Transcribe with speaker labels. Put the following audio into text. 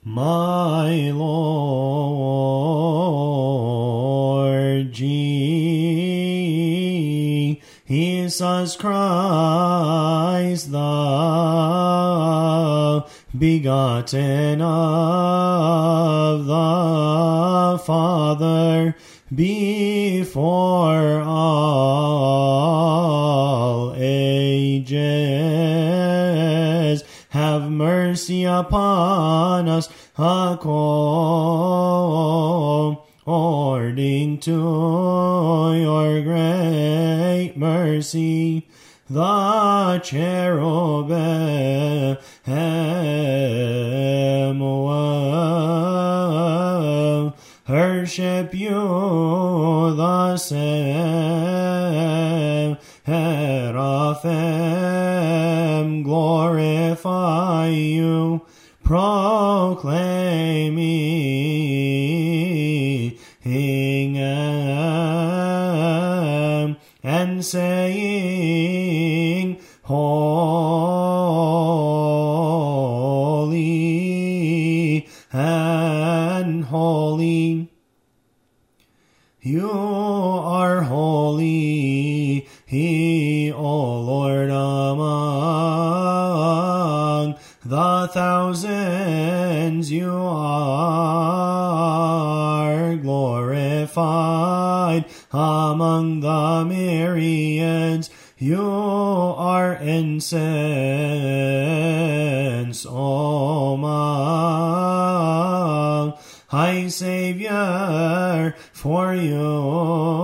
Speaker 1: My Lord Jesus Christ, the begotten of the Father, before all ages, have mercy upon us according to your great mercy. The cherubim will worship you, the seraphim glorify you, proclaiming and saying, Holy and holy, you are holy, O Lord, among the thousands you are glorified, among the myriads you are incense, O my High Savior, for you